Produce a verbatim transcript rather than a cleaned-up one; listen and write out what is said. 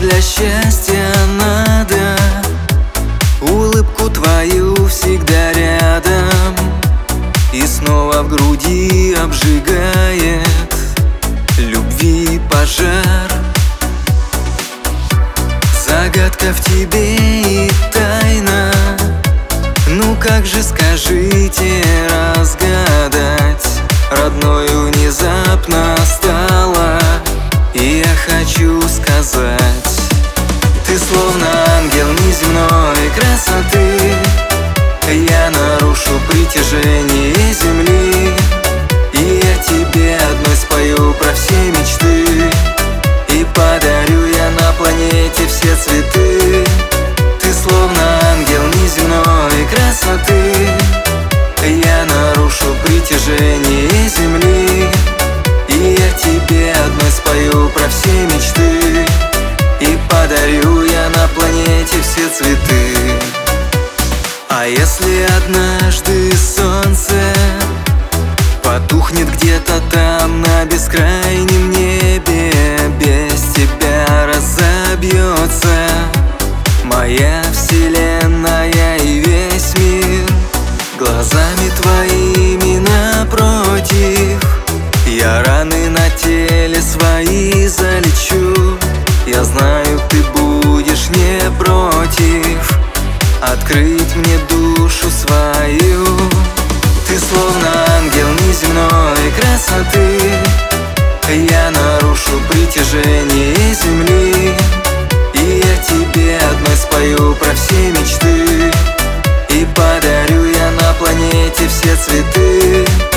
для счастья надо улыбку твою всегда рядом, и снова в груди обжигает любви пожар. Загадка в тебе и тайна, ну как же, скажите, разгадать? Родною внезапно стала, и я хочу сказать: ты словно ангел неземной красоты. Я нарушу притяжение земли, и я тебе одной спою про все мечты, и подарю я на планете все цветы. Ты словно ангел неземной красоты. Я нарушу притяжение земли, и я тебе одной спою про все мечты, и подарю я на планете все цветы. А если однажды солнце потухнет где-то там на бескрайнем небе, без тебя разобьется моя вселенная и весь мир, глазами твоими напротив я раны на теле свои залечу. Я знаю, ты будешь не против открыть мне душу свою. Ты словно ангел неземной красоты. Я нарушу притяжение земли, и я тебе одной спою про все мечты, и подарю я на планете все цветы.